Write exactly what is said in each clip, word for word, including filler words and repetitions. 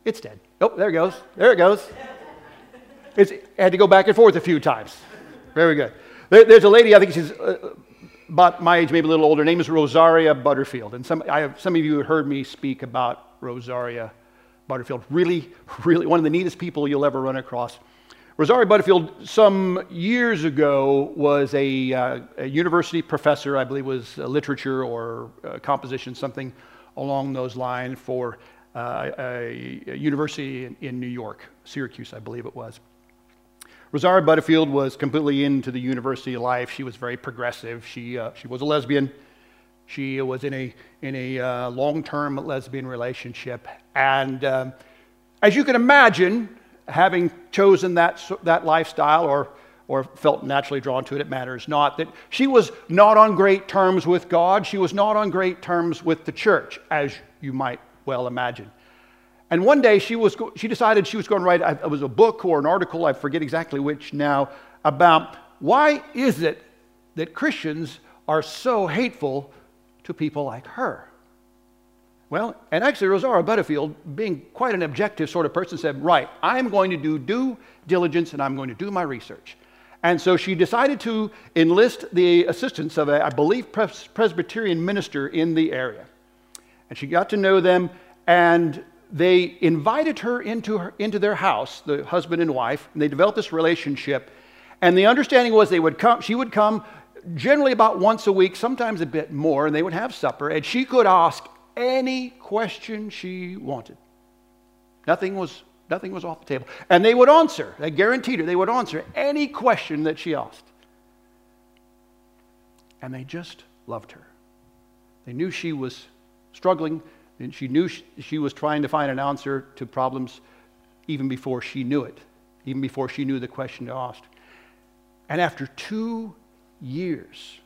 It's dead. Oh, there it goes. There it goes. It's, I had to go back and forth a few times. Very good. There, there's a lady, I think she's uh, about my age, maybe a little older. Her name is Rosaria Butterfield. And some, I have, some of you have heard me speak about Rosaria Butterfield. Really, really one of the neatest people you'll ever run across. Rosaria Butterfield, some years ago, was a, uh, a university professor, I believe was uh, literature or uh, composition, something along those lines, for uh, a, a university in, in New York, Syracuse, I believe it was. Rosaria Butterfield was completely into the university life. She was very progressive. She uh, she was a lesbian. She was in a in a uh, long-term lesbian relationship, and um, as you can imagine, having chosen that that lifestyle, or or felt naturally drawn to it, it matters not, that she was not on great terms with God. She was not on great terms with the church, as you might well imagine. And one day she was she decided she was going to write, it was a book or an article, I forget exactly which now, about why is it that Christians are so hateful to people like her. Well, and actually Rosaria Butterfield, being quite an objective sort of person, said, right, I'm going to do due diligence and I'm going to do my research. And so she decided to enlist the assistance of a, I believe, pres- Presbyterian minister in the area. And she got to know them, and they invited her into her, into their house, the husband and wife, and they developed this relationship. And the understanding was they would come, she would come generally about once a week, sometimes a bit more, and they would have supper, and she could ask any question she wanted. Nothing was, nothing was off the table. And they would answer, I guaranteed her, they would answer any question that she asked. And they just loved her. They knew she was struggling, and she knew she was trying to find an answer to problems even before she knew it, even before she knew the question asked. And after two years,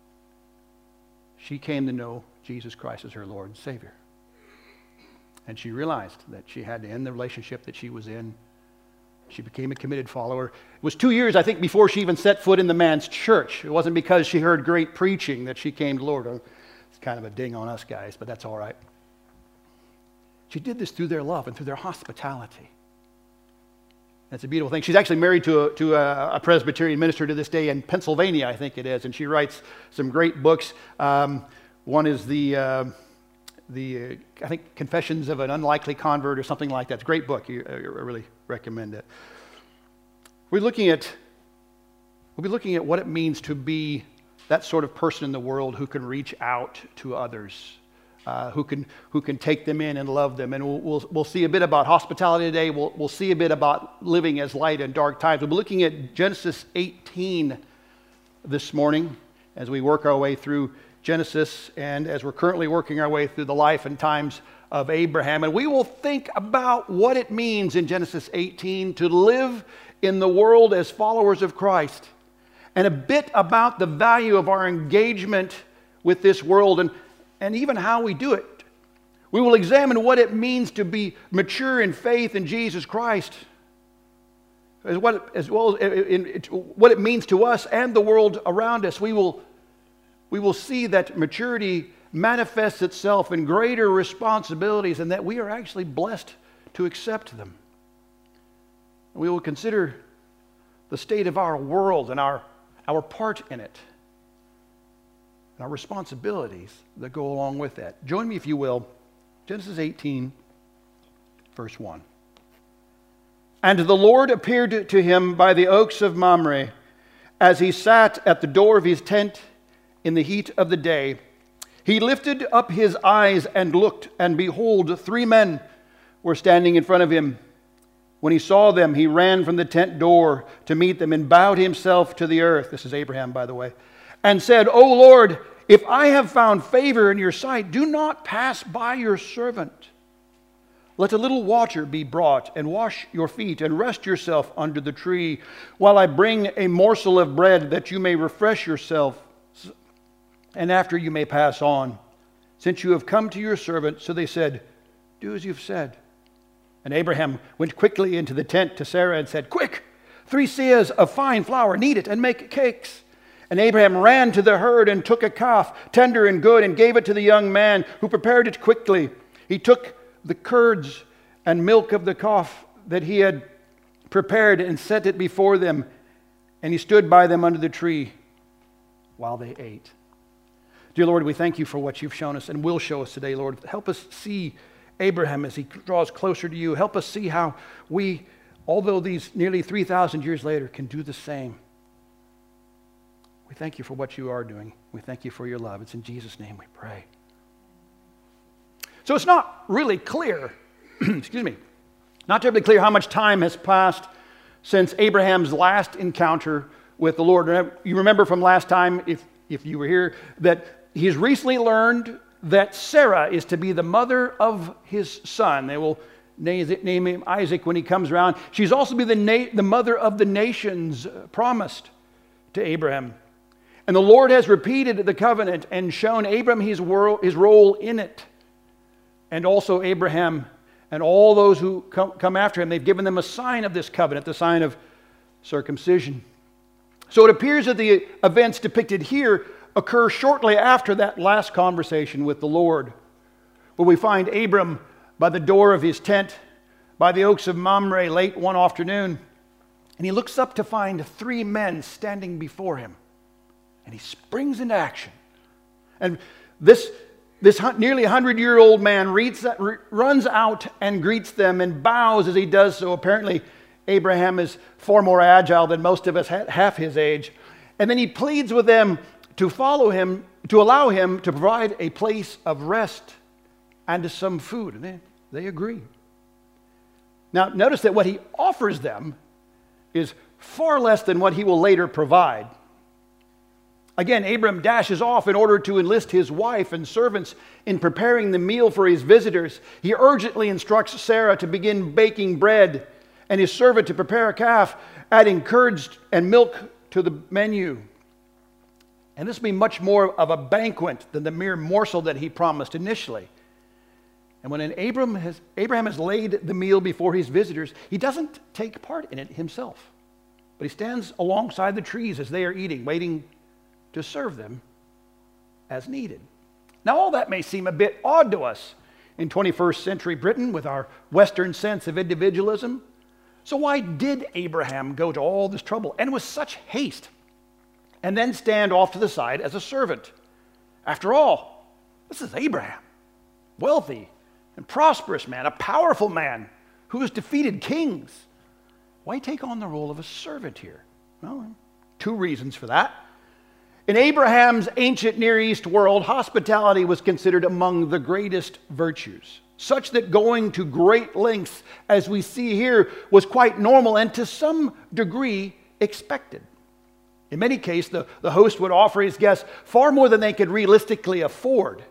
she came to know Jesus Christ as her Lord and Savior. And she realized that she had to end the relationship that she was in. She became a committed follower. It was two years, I think, before she even set foot in the man's church. It wasn't because she heard great preaching that she came to the Lord. It's kind of a ding on us guys, but that's all right. She did this through their love and through their hospitality. That's a beautiful thing. She's actually married to a, to a, a Presbyterian minister to this day in Pennsylvania, I think it is, and she writes some great books. Um, one is the, uh, the uh, I think, Confessions of an Unlikely Convert or something like that. It's a great book. You, I really recommend it. We're looking at, we'll be looking at what it means to be that sort of person in the world who can reach out to others. Uh, who can who can take them in and love them. And we'll we'll, we'll see a bit about hospitality today. We'll, we'll see a bit about living as light in dark times. We'll be looking at Genesis eighteen this morning as we work our way through Genesis, and as we're currently working our way through the life and times of Abraham. And we will think about what it means in Genesis eighteen to live in the world as followers of Christ, and a bit about the value of our engagement with this world, and and even how we do it. We will examine what it means to be mature in faith in Jesus Christ, as, what, as well as in, in, what it means to us and the world around us. We will, we will see that maturity manifests itself in greater responsibilities, and that we are actually blessed to accept them. We will consider the state of our world and our, our part in it, our responsibilities that go along with that. Join me, if you will, Genesis eighteen, verse one. And the Lord appeared to him by the oaks of Mamre, as he sat at the door of his tent in the heat of the day. He lifted up his eyes and looked, and behold, three men were standing in front of him. When he saw them, he ran from the tent door to meet them and bowed himself to the earth. This is Abraham, by the way. And said, O Lord, if I have found favor in your sight, do not pass by your servant. Let a little water be brought, and wash your feet, and rest yourself under the tree, while I bring a morsel of bread, that you may refresh yourself, and after you may pass on. Since you have come to your servant. So they said, do as you've said. And Abraham went quickly into the tent to Sarah and said, Quick, three seahs of fine flour, knead it, and make cakes. And Abraham ran to the herd and took a calf, tender and good, and gave it to the young man, who prepared it quickly. He took the curds and milk of the calf that he had prepared, and set it before them. And he stood by them under the tree while they ate. Dear Lord, we thank you for what you've shown us and will show us today, Lord. Help us see Abraham as he draws closer to you. Help us see how we, although these nearly three thousand years later, can do the same. We thank you for what you are doing. We thank you for your love. It's in Jesus' name we pray. So it's not really clear, excuse me, not terribly clear how much time has passed since Abraham's last encounter with the Lord. You remember from last time, if, if you were here, that he's recently learned that Sarah is to be the mother of his son. They will name him Isaac when he comes around. She's also to be the, na- the mother of the nations promised to Abraham. And the Lord has repeated the covenant and shown Abraham his, world, his role in it. And also Abraham and all those who come, come after him, they've given them a sign of this covenant, the sign of circumcision. So it appears that the events depicted here occur shortly after that last conversation with the Lord, where we find Abram by the door of his tent by the oaks of Mamre late one afternoon, and he looks up to find three men standing before him, and he springs into action. And this This nearly hundred-year-old man reads, runs out and greets them and bows as he does so. Apparently, Abraham is far more agile than most of us half his age. And then he pleads with them to follow him, to allow him to provide a place of rest and some food. And they, they agree. Now, notice that what he offers them is far less than what he will later provide. Again, Abram dashes off in order to enlist his wife and servants in preparing the meal for his visitors. He urgently instructs Sarah to begin baking bread and his servant to prepare a calf, adding curds and milk to the menu. And this will be much more of a banquet than the mere morsel that he promised initially. And when an Abram has, Abraham has laid the meal before his visitors, he doesn't take part in it himself, but he stands alongside the trees as they are eating, waiting to serve them as needed. Now, all that may seem a bit odd to us in twenty-first century Britain with our Western sense of individualism. So why did Abraham go to all this trouble and with such haste and then stand off to the side as a servant? After all, this is Abraham, wealthy and prosperous man, a powerful man who has defeated kings. Why take on the role of a servant here? Well, two reasons for that. In Abraham's ancient Near East world, hospitality was considered among the greatest virtues, such that going to great lengths, as we see here, was quite normal and to some degree expected. In many cases, the, the host would offer his guests far more than they could realistically afford.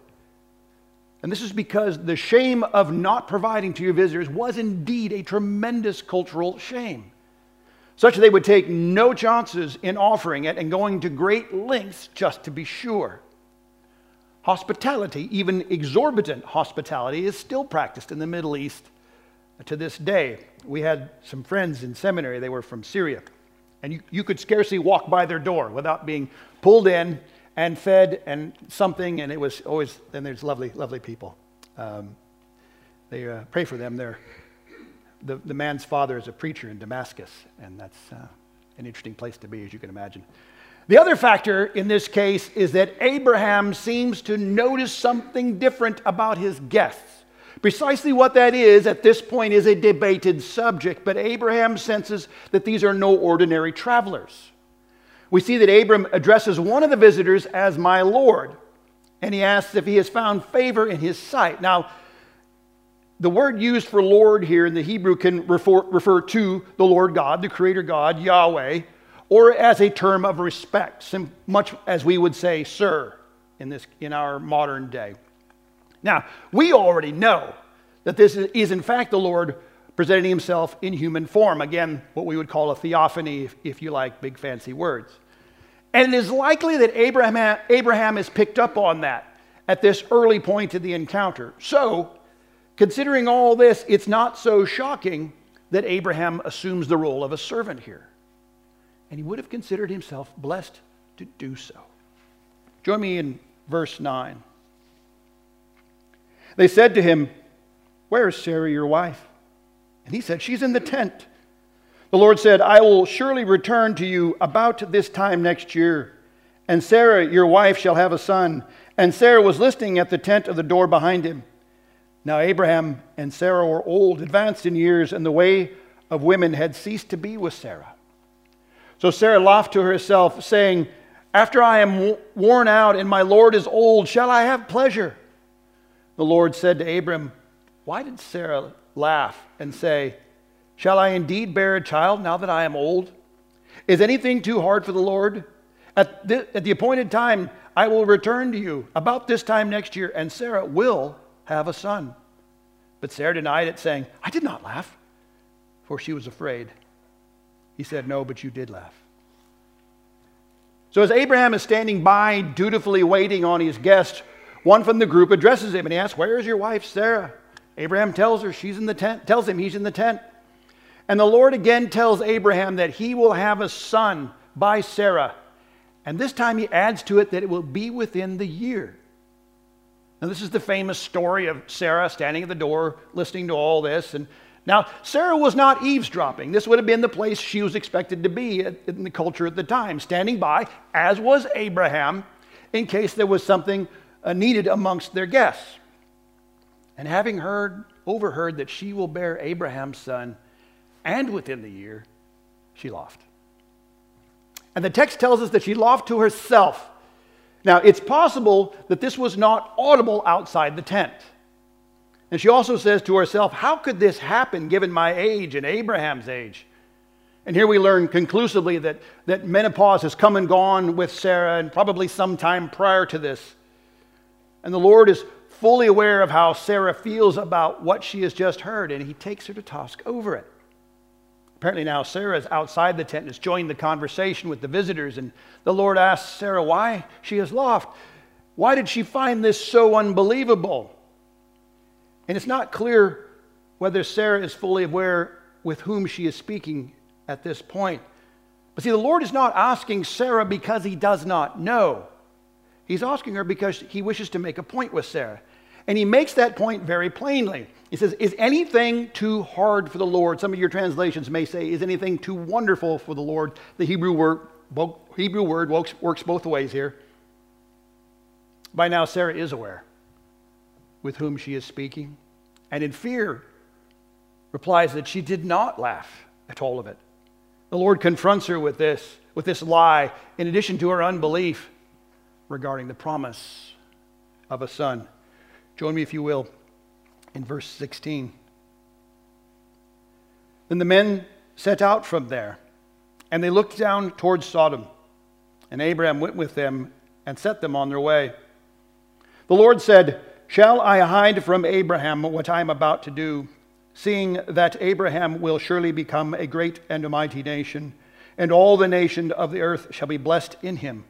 And this is because the shame of not providing to your visitors was indeed a tremendous cultural shame, such that they would take no chances in offering it and going to great lengths just to be sure. Hospitality, even exorbitant hospitality, is still practiced in the Middle East to this day. We had some friends in seminary, they were from Syria, and you, you could scarcely walk by their door without being pulled in and fed and something, and it was always, and there's lovely, lovely people. Um, they uh, pray for them. They're The, the man's father is a preacher in Damascus, and that's uh, an interesting place to be, as you can imagine. The other factor in this case is that Abraham seems to notice something different about his guests. Precisely what that is at this point is a debated subject, but Abraham senses that these are no ordinary travelers. We see that Abram addresses one of the visitors as my Lord, and he asks if he has found favor in his sight. Now, the word used for Lord here in the Hebrew can refer, refer to the Lord God, the Creator God, Yahweh, or as a term of respect, much as we would say, sir, in, this, in our modern day. Now, we already know that this is in fact the Lord presenting himself in human form. Again, what we would call a theophany, if, if you like big fancy words. And it is likely that Abraham, Abraham has picked up on that at this early point of the encounter. So, considering all this, it's not so shocking that Abraham assumes the role of a servant here. And he would have considered himself blessed to do so. Join me in verse nine. They said to him, "Where is Sarah, your wife?" And he said, she's in the tent. The Lord said, I will surely return to you about this time next year, and Sarah, your wife, shall have a son. And Sarah was listening at the tent of the door behind him. Now Abraham and Sarah were old, advanced in years, and the way of women had ceased to be with Sarah. So Sarah laughed to herself, saying, after I am worn out and my Lord is old, shall I have pleasure? The Lord said to Abram, why did Sarah laugh and say, shall I indeed bear a child now that I am old? Is anything too hard for the Lord? At the, at the appointed time, I will return to you about this time next year, and Sarah will have a son. But Sarah denied it, saying, I did not laugh, for she was afraid. He said, no, but you did laugh. So as Abraham is standing by, dutifully waiting on his guest, one from the group addresses him and he asks, where is your wife, Sarah? Abraham tells her she's in the tent, tells him he's in the tent. And the Lord again tells Abraham that he will have a son by Sarah. And this time he adds to it that it will be within the year. Now this is the famous story of Sarah standing at the door listening to all this. And now Sarah was not eavesdropping. This would have been the place she was expected to be in the culture at the time, standing by, as was Abraham, in case there was something uh, needed amongst their guests. And having heard, overheard that she will bear Abraham's son, and within the year, she laughed. And the text tells us that she laughed to herself. Now, it's possible that this was not audible outside the tent. And she also says to herself, how could this happen given my age and Abraham's age? And here we learn conclusively that, that menopause has come and gone with Sarah, and probably some time prior to this. And the Lord is fully aware of how Sarah feels about what she has just heard, and he takes her to task over it. Apparently now Sarah is outside the tent and has joined the conversation with the visitors, and the Lord asks Sarah why she has laughed. Why did she find this so unbelievable? And it's not clear whether Sarah is fully aware with whom she is speaking at this point. But see, the Lord is not asking Sarah because he does not know. He's asking her because he wishes to make a point with Sarah. And he makes that point very plainly. He says, is anything too hard for the Lord? Some of your translations may say, is anything too wonderful for the Lord? The Hebrew word, Hebrew word works both ways here. By now, Sarah is aware with whom she is speaking, and in fear replies that she did not laugh at all of it. The Lord confronts her with this, with this lie, in addition to her unbelief regarding the promise of a son. Join me, if you will, in verse sixteen. Then the men set out from there, and they looked down towards Sodom, and Abraham went with them and set them on their way. The Lord said, shall I hide from Abraham what I am about to do, seeing that Abraham will surely become a great and a mighty nation, and all the nation of the earth shall be blessed in him?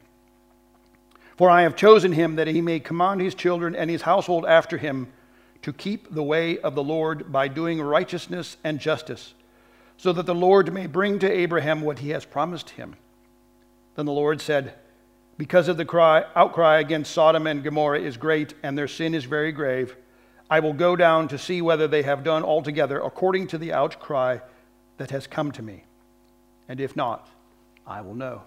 For I have chosen him that he may command his children and his household after him to keep the way of the Lord by doing righteousness and justice, so that the Lord may bring to Abraham what he has promised him. Then the Lord said, because of the cry, outcry against Sodom and Gomorrah is great, and their sin is very grave, I will go down to see whether they have done altogether according to the outcry that has come to me. And if not, I will know.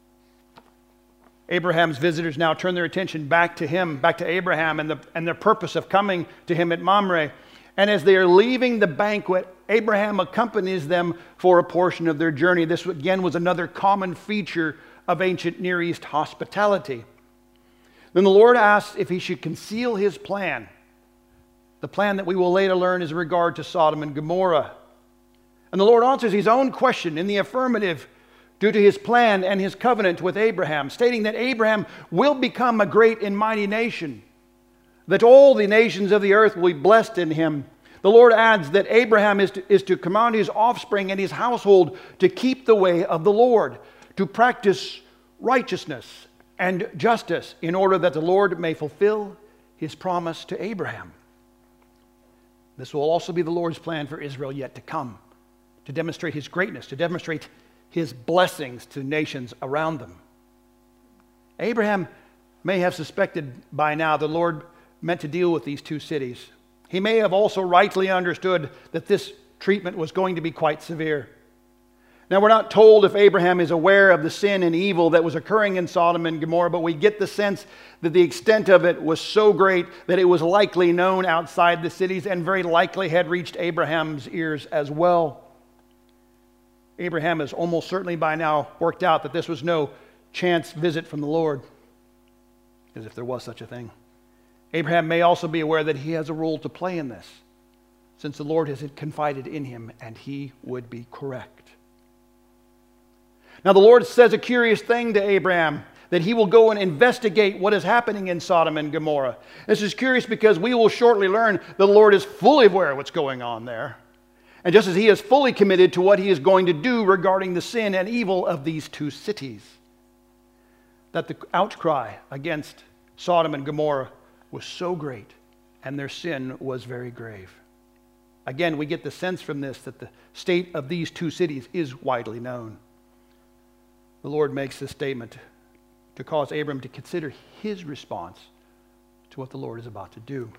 Abraham's visitors now turn their attention back to him, back to Abraham, and the, and their purpose of coming to him at Mamre. And as they are leaving the banquet, Abraham accompanies them for a portion of their journey. This, again, was another common feature of ancient Near East hospitality. Then the Lord asks if he should conceal his plan, the plan that we will later learn is in regard to Sodom and Gomorrah. And the Lord answers his own question in the affirmative, due to his plan and his covenant with Abraham, stating that Abraham will become a great and mighty nation, that all the nations of the earth will be blessed in him. The Lord adds that Abraham is to, is to command his offspring and his household to keep the way of the Lord, to practice righteousness and justice, in order that the Lord may fulfill his promise to Abraham. This will also be the Lord's plan for Israel yet to come, to demonstrate his greatness, to demonstrate his blessings to nations around them. Abraham may have suspected by now the Lord meant to deal with these two cities. He may have also rightly understood that this treatment was going to be quite severe. Now, we're not told if Abraham is aware of the sin and evil that was occurring in Sodom and Gomorrah, but we get the sense that the extent of it was so great that it was likely known outside the cities and very likely had reached Abraham's ears as well. Abraham has almost certainly by now worked out that this was no chance visit from the Lord, as if there was such a thing. Abraham may also be aware that he has a role to play in this, since the Lord has confided in him and he would be correct. Now, the Lord says a curious thing to Abraham, that he will go and investigate what is happening in Sodom and Gomorrah. This is curious because we will shortly learn the Lord is fully aware of what's going on there. And just as he is fully committed to what he is going to do regarding the sin and evil of these two cities, that the outcry against Sodom and Gomorrah was so great and their sin was very grave. Again, we get the sense from this that the state of these two cities is widely known. The Lord makes this statement to cause Abram to consider his response to what the Lord is about to do.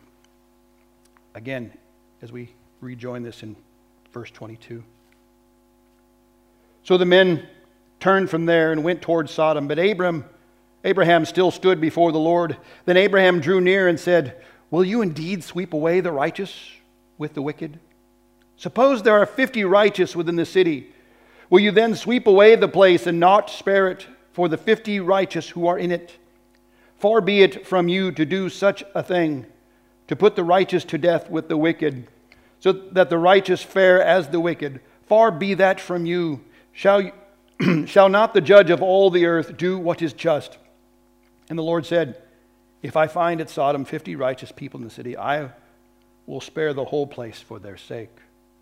Again, as we rejoin this in verse twenty-two. So the men turned from there and went toward Sodom, but Abram, Abraham still stood before the Lord. Then Abraham drew near and said, "Will you indeed sweep away the righteous with the wicked? Suppose there are fifty righteous within the city. Will you then sweep away the place and not spare it for the fifty righteous who are in it? Far be it from you to do such a thing, to put the righteous to death with the wicked, so that the righteous fare as the wicked. Far be that from you. Shall, you, shall not the judge of all the earth do what is just?" And the Lord said, "If I find at Sodom fifty righteous people in the city, I will spare the whole place for their sake."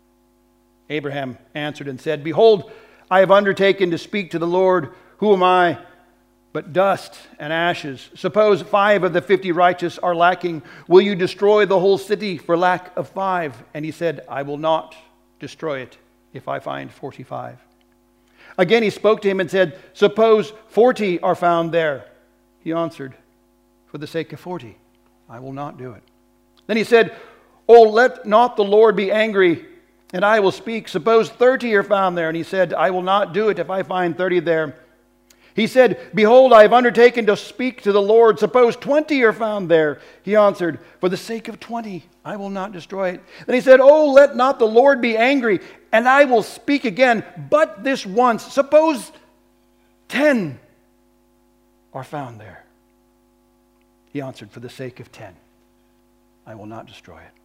Abraham answered and said, "Behold, I have undertaken to speak to the Lord. Who am I but dust and ashes? Suppose five of the fifty righteous are lacking. Will you destroy the whole city for lack of five?" And he said, "I will not destroy it if I find forty-five." Again he spoke to him and said, "Suppose forty are found there." He answered, "For the sake of forty, I will not do it." Then he said, "Oh, let not the Lord be angry, and I will speak. Suppose thirty are found there." And he said, "I will not do it if I find thirty there." He said, "Behold, I have undertaken to speak to the Lord. Suppose twenty are found there." He answered, "For the sake of twenty, I will not destroy it." Then he said, "Oh, let not the Lord be angry, and I will speak again, but this once. Suppose ten are found there." He answered, "For the sake of ten, I will not destroy it."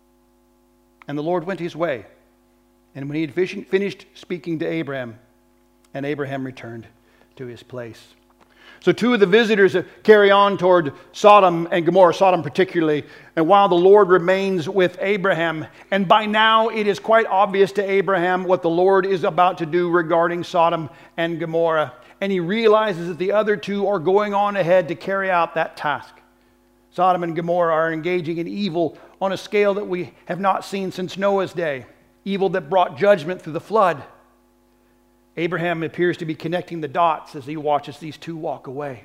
And the Lord went his way. And when he had finished speaking to Abraham, and Abraham returned to his place. So two of the visitors carry on toward Sodom and Gomorrah, Sodom particularly, and while the Lord remains with Abraham, and by now it is quite obvious to Abraham what the Lord is about to do regarding Sodom and Gomorrah, and he realizes that the other two are going on ahead to carry out that task. Sodom and Gomorrah are engaging in evil on a scale that we have not seen since Noah's day, evil that brought judgment through the flood. Abraham appears to be connecting the dots as he watches these two walk away.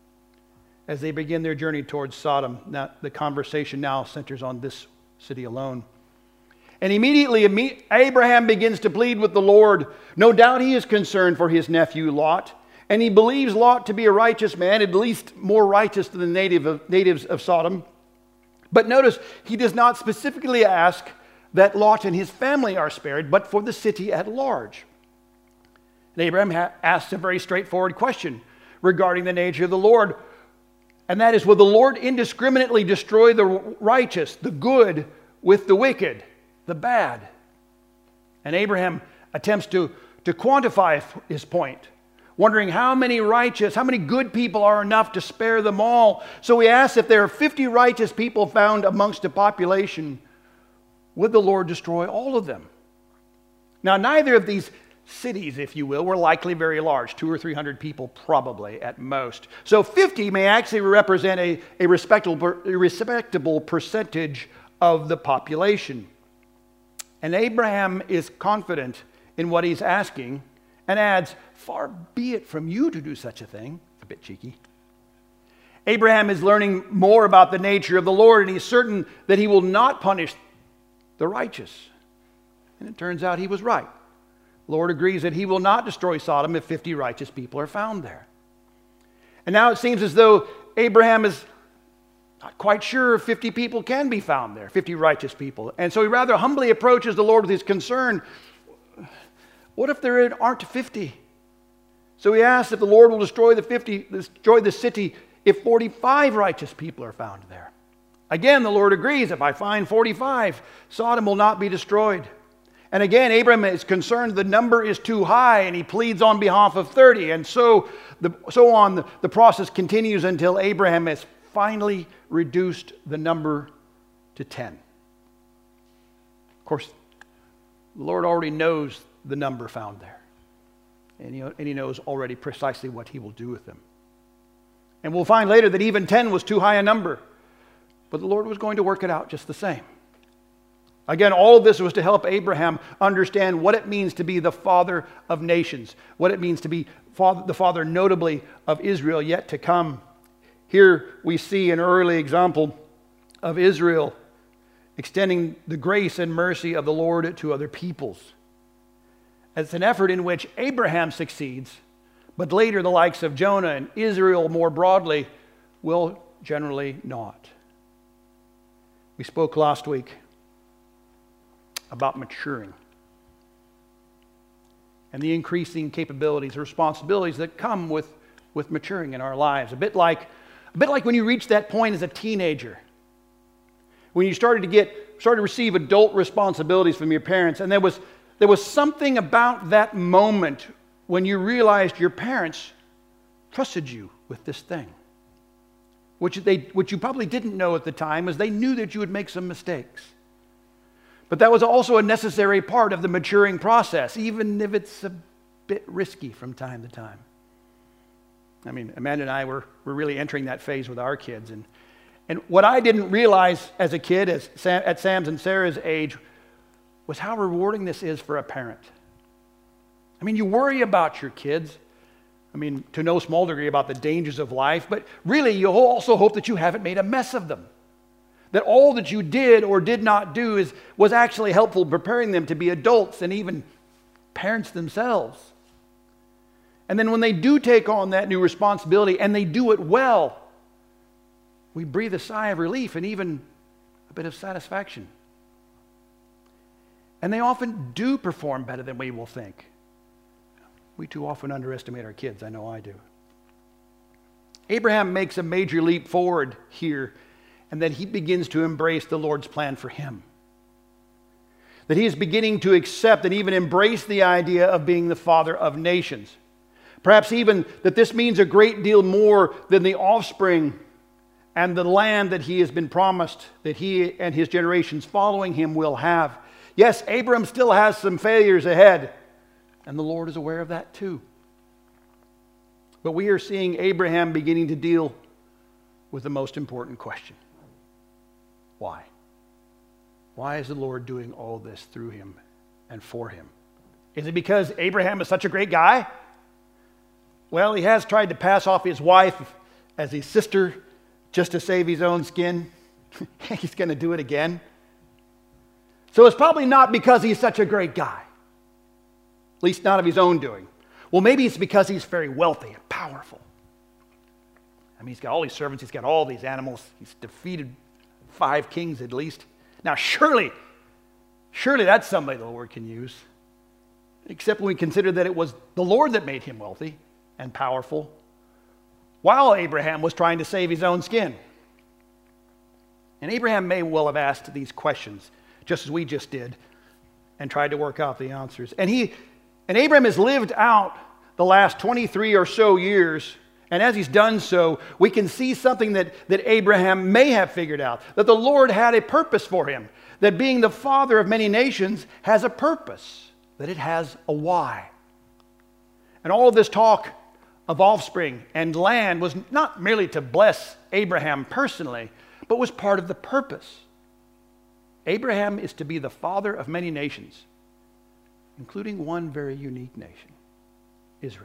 As they begin their journey towards Sodom, now, the conversation now centers on this city alone. And immediately Abraham begins to plead with the Lord. No doubt he is concerned for his nephew Lot, and he believes Lot to be a righteous man, at least more righteous than the native of, natives of Sodom. But notice, he does not specifically ask that Lot and his family are spared, but for the city at large. And Abraham ha- asks a very straightforward question regarding the nature of the Lord, and that is, will the Lord indiscriminately destroy the righteous, the good, with the wicked, the bad? And Abraham attempts to, to quantify his point, wondering how many righteous, how many good people are enough to spare them all. So he asks, if there are fifty righteous people found amongst the population, would the Lord destroy all of them? Now, neither of these cities, if you will, were likely very large, two or three hundred people probably at most. So fifty may actually represent a, a, respectable, a respectable percentage of the population. And Abraham is confident in what he's asking and adds, "Far be it from you to do such a thing." A bit cheeky. Abraham is learning more about the nature of the Lord, and he's certain that he will not punish the righteous. And it turns out he was right. The Lord agrees that he will not destroy Sodom if fifty righteous people are found there. And now it seems as though Abraham is not quite sure if fifty people can be found there, fifty righteous people. And so he rather humbly approaches the Lord with his concern. What if there aren't fifty? So he asks if the Lord will destroy the fifty, destroy the city if forty-five righteous people are found there. Again, the Lord agrees. If I find forty-five, Sodom will not be destroyed. And again, Abraham is concerned the number is too high, and he pleads on behalf of thirty. And so, the, so on, the, the process continues until Abraham has finally reduced the number to ten. Of course, the Lord already knows the number found there. And he, and he knows already precisely what he will do with them. And we'll find later that even ten was too high a number. But the Lord was going to work it out just the same. Again, all of this was to help Abraham understand what it means to be the father of nations, what it means to be father, the father notably of Israel yet to come. Here we see an early example of Israel extending the grace and mercy of the Lord to other peoples. It's an effort in which Abraham succeeds, but later the likes of Jonah and Israel more broadly will generally not. We spoke last week about maturing and the increasing capabilities or responsibilities that come with, with maturing in our lives. A bit like, a bit like when you reach that point as a teenager, when you started to get started to receive adult responsibilities from your parents, and there was there was something about that moment when you realized your parents trusted you with this thing. Which, they, which you probably didn't know at the time, is they knew that you would make some mistakes. But that was also a necessary part of the maturing process, even if it's a bit risky from time to time. I mean, Amanda and I were, were really entering that phase with our kids. And, and what I didn't realize as a kid, as Sam, at Sam's and Sarah's age, was how rewarding this is for a parent. I mean, you worry about your kids. I mean, to no small degree about the dangers of life, but really you also hope that you haven't made a mess of them. That all that you did or did not do is, was actually helpful preparing them to be adults and even parents themselves. And then when they do take on that new responsibility and they do it well, we breathe a sigh of relief and even a bit of satisfaction. And they often do perform better than we will think. We too often underestimate our kids. I know I do. Abraham makes a major leap forward here, and then he begins to embrace the Lord's plan for him. That he is beginning to accept and even embrace the idea of being the father of nations. Perhaps even that this means a great deal more than the offspring and the land that he has been promised that he and his generations following him will have. Yes, Abraham still has some failures ahead. And the Lord is aware of that too. But we are seeing Abraham beginning to deal with the most important question. Why? Why is the Lord doing all this through him and for him? Is it because Abraham is such a great guy? Well, he has tried to pass off his wife as his sister just to save his own skin. He's going to do it again. So it's probably not because he's such a great guy. At least not of his own doing. Well, maybe it's because he's very wealthy and powerful. I mean, he's got all these servants. He's got all these animals. He's defeated five kings at least. Now, surely, surely that's somebody the Lord can use. Except when we consider that it was the Lord that made him wealthy and powerful while Abraham was trying to save his own skin. And Abraham may well have asked these questions, just as we just did, and tried to work out the answers. And he... And Abraham has lived out the last twenty-three or so years, and as he's done so, we can see something that, that Abraham may have figured out, that the Lord had a purpose for him, that being the father of many nations has a purpose, that it has a why. And all of this talk of offspring and land was not merely to bless Abraham personally, but was part of the purpose. Abraham is to be the father of many nations, including one very unique nation, Israel.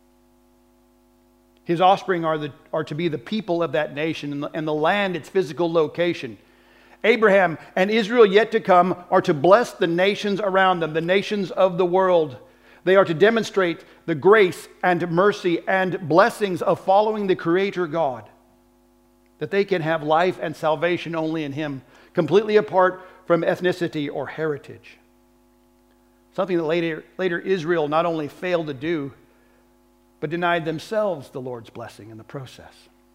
His offspring are, the, are to be the people of that nation and the, and the land, its physical location. Abraham and Israel yet to come are to bless the nations around them, the nations of the world. They are to demonstrate the grace and mercy and blessings of following the Creator God, that they can have life and salvation only in Him, completely apart from ethnicity or heritage. Something that later, later Israel not only failed to do, but denied themselves the Lord's blessing in the process.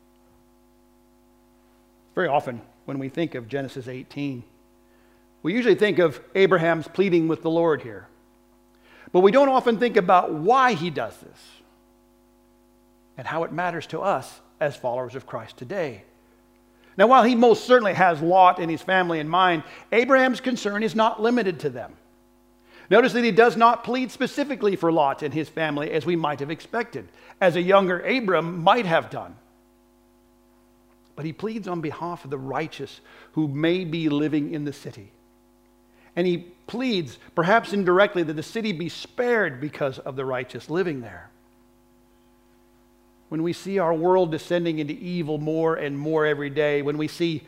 Very often, when we think of Genesis eighteen, we usually think of Abraham's pleading with the Lord here. But we don't often think about why he does this and how it matters to us as followers of Christ today. Now, while he most certainly has Lot and his family in mind, Abraham's concern is not limited to them. Notice that he does not plead specifically for Lot and his family as we might have expected, as a younger Abram might have done. But he pleads on behalf of the righteous who may be living in the city. And he pleads, perhaps indirectly, that the city be spared because of the righteous living there. When we see our world descending into evil more and more every day, when we see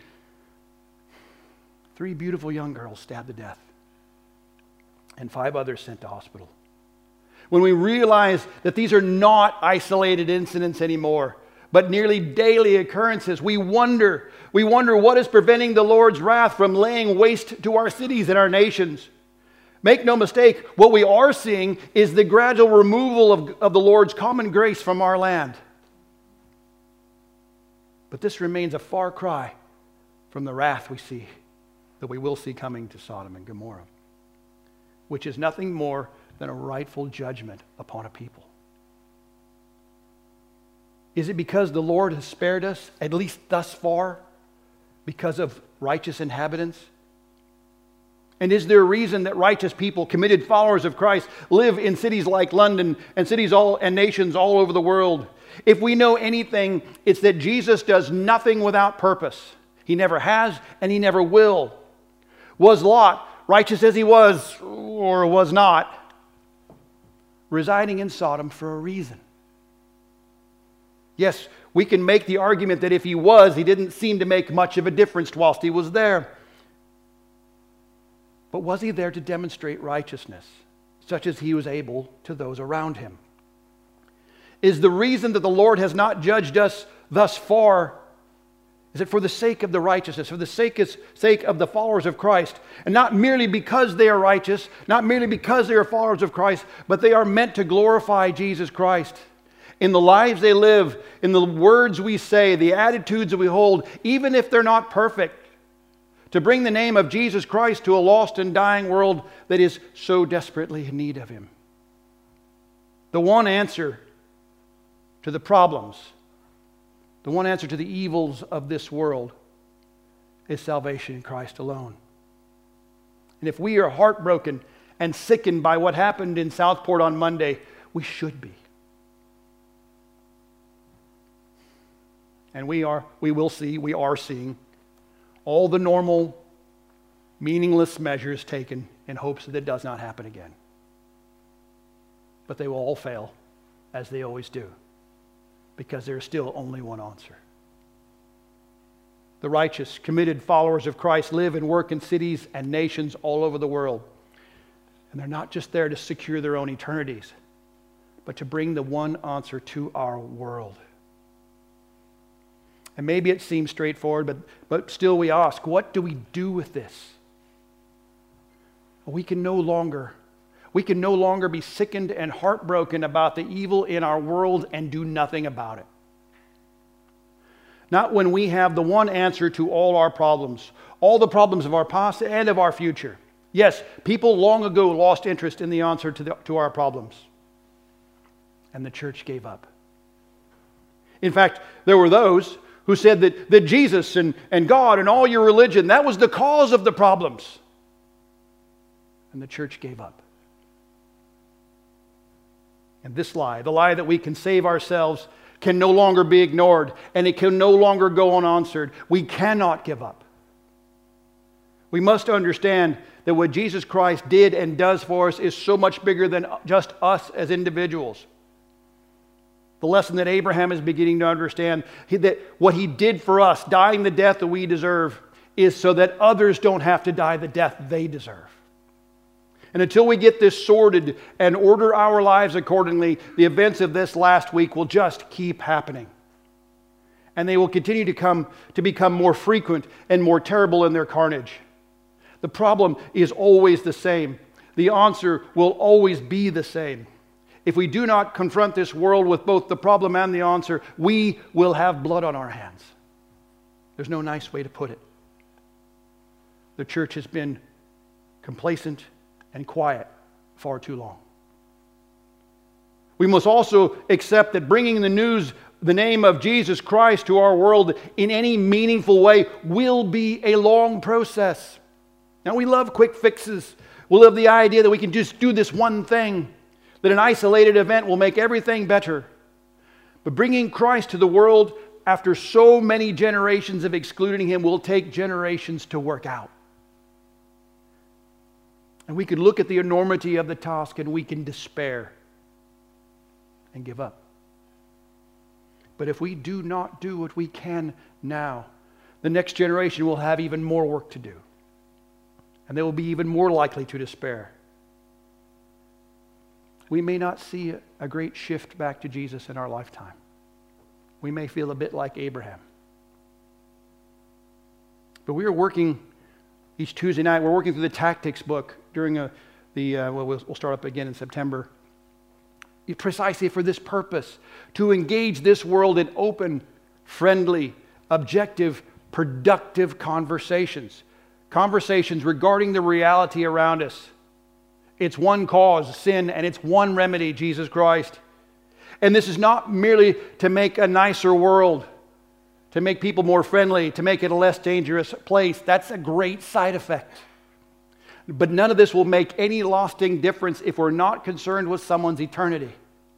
three beautiful young girls stabbed to death and five others sent to hospital, when we realize that these are not isolated incidents anymore, but nearly daily occurrences, we wonder, we wonder what is preventing the Lord's wrath from laying waste to our cities and our nations. Make no mistake, what we are seeing is the gradual removal of, of the Lord's common grace from our land. But this remains a far cry from the wrath we see, that we will see coming to Sodom and Gomorrah, which is nothing more than a rightful judgment upon a people. Is it because the Lord has spared us, at least thus far, because of righteous inhabitants? And is there a reason that righteous people, committed followers of Christ, live in cities like London and cities all and nations all over the world? If we know anything, it's that Jesus does nothing without purpose. He never has and he never will. Was Lot, righteous as he was or was not, residing in Sodom for a reason? Yes, we can make the argument that if he was, he didn't seem to make much of a difference whilst he was there. But was he there to demonstrate righteousness, such as he was able to those around him? Is the reason that the Lord has not judged us thus far, is it for the sake of the righteousness, for the sake of the followers of Christ, and not merely because they are righteous, not merely because they are followers of Christ, but they are meant to glorify Jesus Christ in the lives they live, in the words we say, the attitudes that we hold, even if they're not perfect, to bring the name of Jesus Christ to a lost and dying world that is so desperately in need of Him. The one answer to the problems, the one answer to the evils of this world is salvation in Christ alone. And if we are heartbroken and sickened by what happened in Southport on Monday, we should be. And we are, we will see, we are seeing all the normal, meaningless measures taken in hopes that it does not happen again. But they will all fail, as they always do, because there is still only one answer. The righteous, committed followers of Christ live and work in cities and nations all over the world. And they're not just there to secure their own eternities, but to bring the one answer to our world. And maybe it seems straightforward, but, but still we ask, what do we do with this? We can no longer, we can no longer be sickened and heartbroken about the evil in our world and do nothing about it. Not when we have the one answer to all our problems, all the problems of our past and of our future. Yes, people long ago lost interest in the answer to, the, to our problems, and the church gave up. In fact, there were those who said that, that Jesus and, and God and all your religion, that was the cause of the problems. And the church gave up. And this lie, the lie that we can save ourselves, can no longer be ignored, and it can no longer go unanswered. We cannot give up. We must understand that what Jesus Christ did and does for us is so much bigger than just us as individuals. The lesson that Abraham is beginning to understand, that what he did for us, dying the death that we deserve, is so that others don't have to die the death they deserve. And until we get this sorted and order our lives accordingly, the events of this last week will just keep happening. And they will continue to come to become more frequent and more terrible in their carnage. The problem is always the same. The answer will always be the same. If we do not confront this world with both the problem and the answer, we will have blood on our hands. There's no nice way to put it. The church has been complacent and quiet far too long. We must also accept that bringing the news, the name of Jesus Christ to our world in any meaningful way will be a long process. Now, we love quick fixes. We love the idea that we can just do this one thing, that an isolated event will make everything better. But bringing Christ to the world after so many generations of excluding Him will take generations to work out. And we can look at the enormity of the task and we can despair and give up. But if we do not do what we can now, the next generation will have even more work to do. And they will be even more likely to despair. We may not see a great shift back to Jesus in our lifetime. We may feel a bit like Abraham. But we are working each Tuesday night, we're working through the tactics book during a, the, uh, well, we'll start up again in September. Precisely for this purpose, to engage this world in open, friendly, objective, productive conversations. Conversations regarding the reality around us. It's one cause, sin, and it's one remedy, Jesus Christ. And this is not merely to make a nicer world, to make people more friendly, to make it a less dangerous place. That's a great side effect. But none of this will make any lasting difference if we're not concerned with someone's eternity.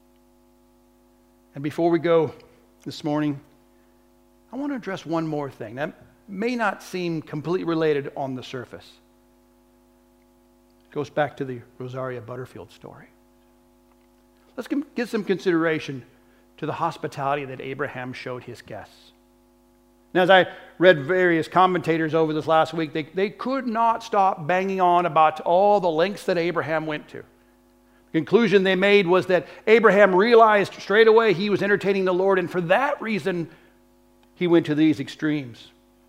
And before we go this morning, I want to address one more thing that may not seem completely related on the surface. It goes back to the Rosaria Butterfield story. Let's give some consideration to the hospitality that Abraham showed his guests. Now, as I read various commentators over this last week, they, they could not stop banging on about all the lengths that Abraham went to. The conclusion they made was that Abraham realized straight away he was entertaining the Lord, and for that reason, he went to these extremes.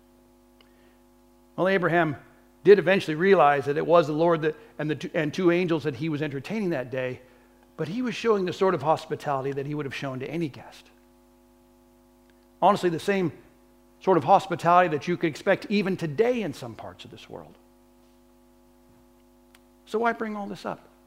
Well, Abraham did eventually realize that it was the Lord that, and, the two, and two angels that he was entertaining that day, but he was showing the sort of hospitality that he would have shown to any guest. Honestly, the same sort of hospitality that you could expect even today in some parts of this world. So why bring all this up?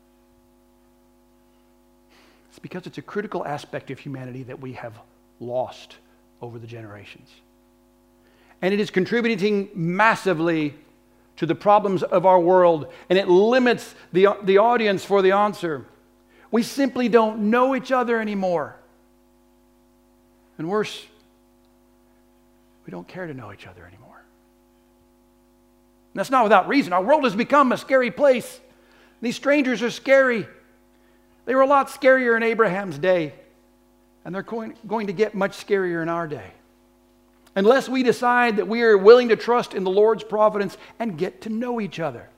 It's because it's a critical aspect of humanity that we have lost over the generations. And it is contributing massively to the problems of our world, and it limits the, the audience for the answer. We simply don't know each other anymore. And worse, we don't care to know each other anymore. And that's not without reason. Our world has become a scary place. These strangers are scary. They were a lot scarier in Abraham's day, and they're going, going to get much scarier in our day. Unless we decide that we are willing to trust in the Lord's providence and get to know each other.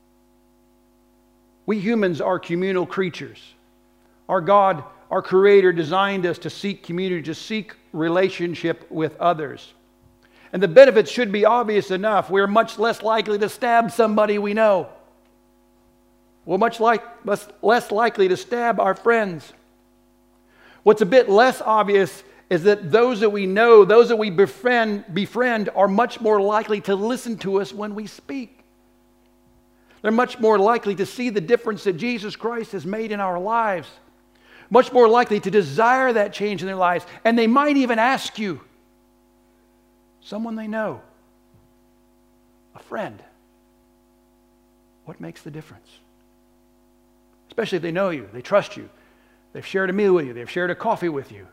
We humans are communal creatures. Our God, our Creator, designed us to seek community, to seek relationship with others. And the benefits should be obvious enough. We're much less likely to stab somebody we know. We're much like, less, less likely to stab our friends. What's a bit less obvious is that those that we know, those that we befriend, befriend are much more likely to listen to us when we speak. They're much more likely to see the difference that Jesus Christ has made in our lives. Much more likely to desire that change in their lives. And they might even ask you, someone they know, a friend, what makes the difference? Especially if they know you, they trust you, they've shared a meal with you, they've shared a coffee with you.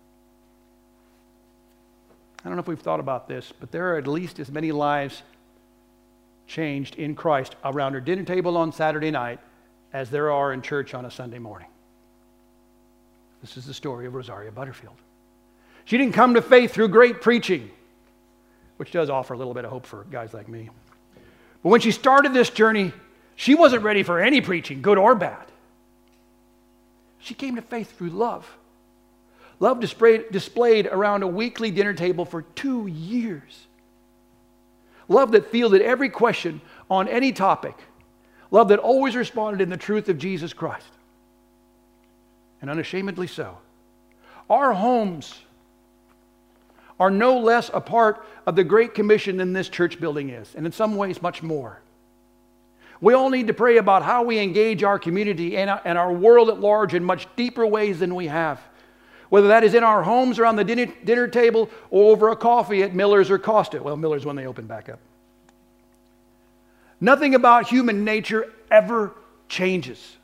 I don't know if we've thought about this, but there are at least as many lives changed in Christ around our dinner table on Saturday night as there are in church on a Sunday morning. This is the story of Rosaria Butterfield. She didn't come to faith through great preaching, which does offer a little bit of hope for guys like me. But when she started this journey, she wasn't ready for any preaching, good or bad. She came to faith through love. Love displayed, displayed around a weekly dinner table for two years. Love that fielded every question on any topic. Love that always responded in the truth of Jesus Christ. And unashamedly so. Our homes are no less a part of the Great Commission than this church building is, and in some ways much more. We all need to pray about how we engage our community and and our world at large in much deeper ways than we have. Whether that is in our homes around the dinner, dinner table or over a coffee at Miller's or Costa. Well, Miller's when they open back up. Nothing about human nature ever changes.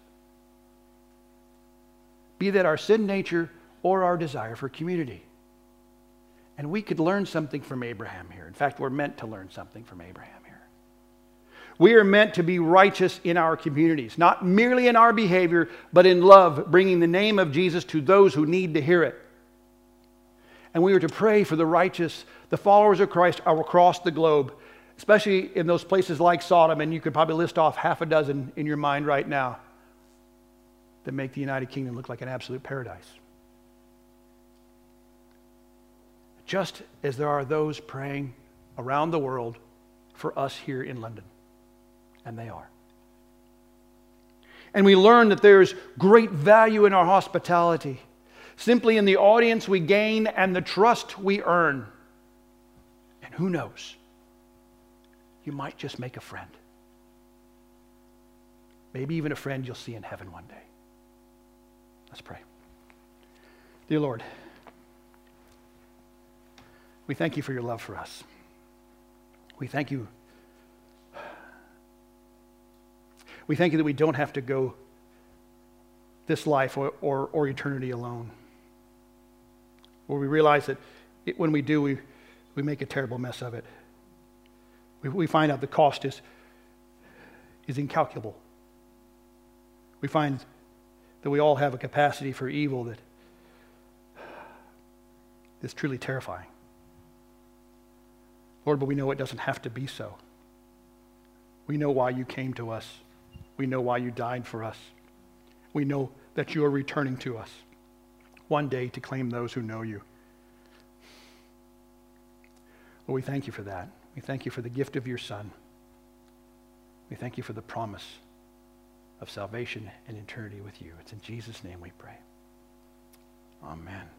Be that our sin nature or our desire for community. And we could learn something from Abraham here. In fact, we're meant to learn something from Abraham here. We are meant to be righteous in our communities, not merely in our behavior, but in love, bringing the name of Jesus to those who need to hear it. And we are to pray for the righteous, the followers of Christ across the globe, especially in those places like Sodom, and you could probably list off half a dozen in your mind right now that make the United Kingdom look like an absolute paradise. Just as there are those praying around the world for us here in London. And they are. And we learn that there's great value in our hospitality, simply in the audience we gain and the trust we earn. And who knows, you might just make a friend. Maybe even a friend you'll see in heaven one day. Let's pray. Dear Lord, we thank you for your love for us. We thank you. We thank you that we don't have to go this life or, or, or eternity alone. Where we realize that it, when we do, we, we make a terrible mess of it. We, we find out the cost is, is incalculable. We find that we all have a capacity for evil that is truly terrifying. Lord, but we know it doesn't have to be so. We know why you came to us. We know why you died for us. We know that you are returning to us one day to claim those who know you. Lord, we thank you for that. We thank you for the gift of your Son. We thank you for the promise of salvation and eternity with you. It's in Jesus' name we pray. Amen.